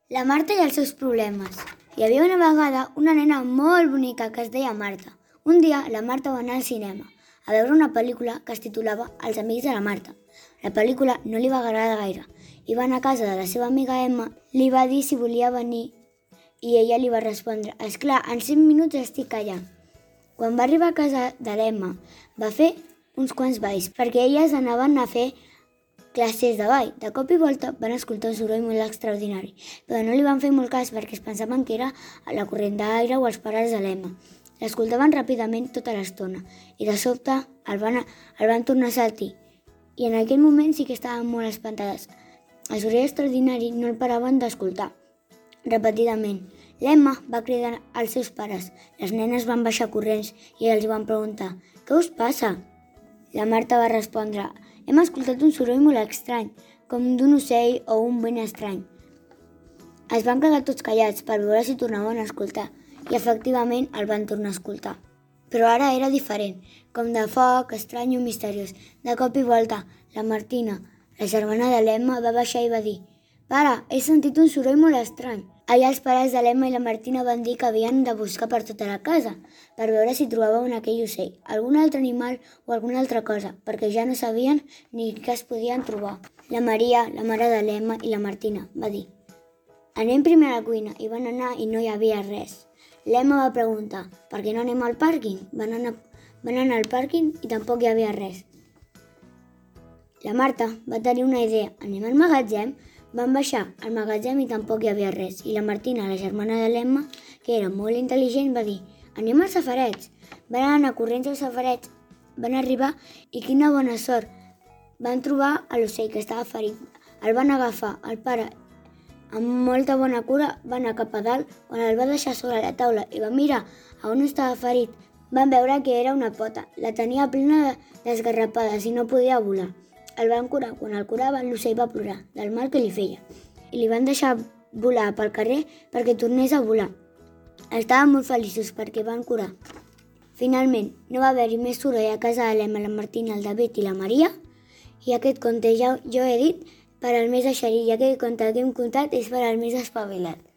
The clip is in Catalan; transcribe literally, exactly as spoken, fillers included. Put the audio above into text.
La Marta i els seus problemes. Hi havia una vegada una nena molt bonica que es deia Marta. Un dia la Marta va anar al cinema a veure una pel·lícula que es titulava Els amics de la Marta. La pel·lícula no li va agradar gaire i va anar a casa de la seva amiga Emma, li va dir si volia venir i ella li va respondre: «Esclar, en cinc minuts estic allà». Quan va arribar a casa de l'Emma va fer uns quants balls perquè elles anaven a fer classes de ball. De cop i volta van escoltar un soroll molt extraordinari, però no li van fer molt cas perquè es pensaven que era la corrent d'aire o els pares de l'Emma. L'escoltaven ràpidament tota l'estona i de sobte el van, el van tornar a sentir i en aquell moment sí que estaven molt espantades. El soroll extraordinari no el paraven d'escoltar. Repetidament, l'Emma va cridar als seus pares. Les nenes van baixar corrents i els van preguntar: «Què us passa?» La Marta va respondre: «Hem escoltat un soroll molt estrany, com d'un ocell o un vent estrany». Es van quedar tots callats per veure si tornaven a escoltar i efectivament el van tornar a escoltar. Però ara era diferent, com de foc, estrany i misteriós. De cop i volta, la Martina, la germana de l'Emma, va baixar i va dir: «Pare, he sentit un soroll molt estrany». Allà els pares de l'Emma i la Martina van dir que havien de buscar per tota la casa per veure si trobaven aquell ocell, algun altre animal o alguna altra cosa, perquè ja no sabien ni què es podien trobar. La Maria, la mare de l'Emma i la Martina, va dir: «Anem primer a la cuina», i van anar i no hi havia res. L'Emma va preguntar: «Per què no anem al pàrquing?» Van anar, van anar al pàrquing i tampoc hi havia res. La Marta va tenir una idea: «Anem al magatzem?» Van baixar al magatzem i tampoc hi havia res. I la Martina, la germana de l'Emma, que era molt intel·ligent, va dir: «Anem als safarets». Van anar corrents als safarets, van arribar i quina bona sort! Van trobar l'ocell que estava ferit. El van agafar. El pare, amb molta bona cura, va anar cap a dalt on el va deixar sobre la taula i va mirar a on estava ferit. Van veure que era una pota. La tenia plena d'esgarrapades i no podia volar. El van curar. Quan el curaven, l'ocell va plorar del mal que li feia i li van deixar volar pel carrer perquè tornés a volar. Estaven molt feliços perquè van curar. Finalment, no va haver-hi més soroll a casa de l'Emma, la Martina, el David i la Maria, i aquest conte ja jo he dit per al més eixerit, i aquest conte que hem contat és per al més espavilat.